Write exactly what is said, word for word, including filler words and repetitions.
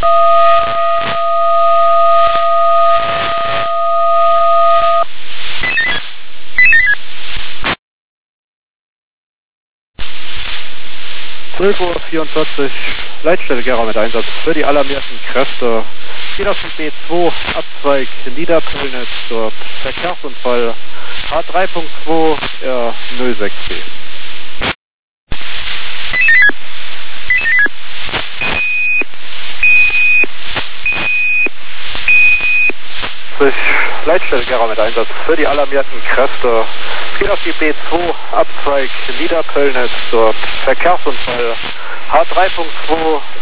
zwölf Uhr vierundvierzig, Leitstelle Gera mit Einsatz für die alarmierten Kräfte. Geht auf den B zwei, Abzweig Niederpöllnitz, dort Verkehrsunfall H drei Punkt zwei R null sechs B. Leitstelle Gera mit Einsatz für die alarmierten Kräfte. Geht auf die B zwei, Abzweig Niederpöllnitz, dort Verkehrsunfall H drei Punkt zwei